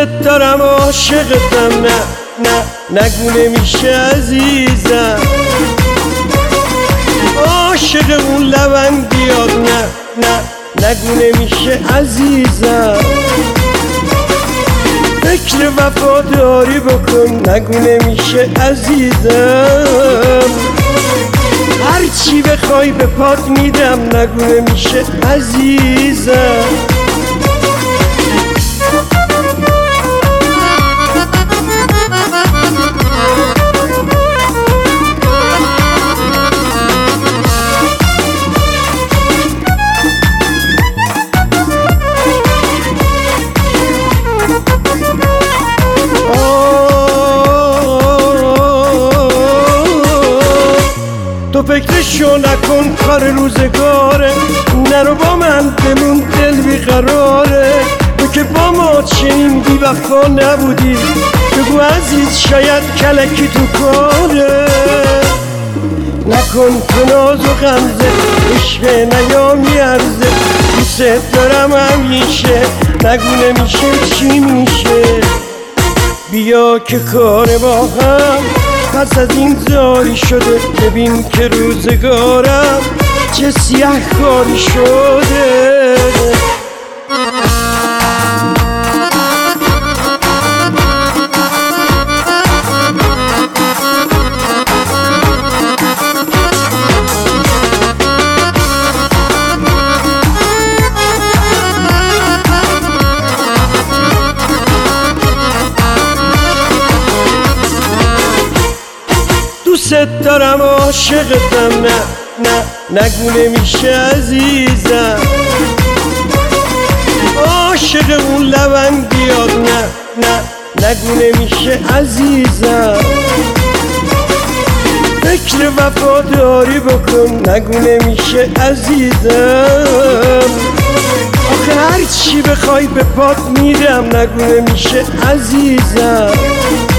دوست دارم عاشقتم، نگو نمیشه عزیزم، عاشق اون لبنگیات، نگو نمیشه عزیزم، فکر وفاداری بکن، نگو نمیشه عزیزم، هرچی بخوای به پات میدم، نگو نمیشه عزیزم. تو فکرشو نکن، کار روزگاره، نرو با من بمون، دل بیقراره، تو که با ما چنین بی وفا نبودی، بگو عزیز شاید کلکی تو کاره، نکن تو ناز و غمزه، عشق نیامیرزه، دوست دارم همیشه، نگو نمیشه چی میشه، بیا که کار با هم پس از این زاری شده، ببین که روزگارم چه سیه کاری شده. دوست دارم عاشقتم، نگو نمیشه عزیزم، عاشق اون لبنگیات، نگو نمیشه عزیزم، فکر وفاداری بکن، نگو نمیشه عزیزم، آخه هرچی بخوای به پات میدم، نگو نمیشه عزیزم.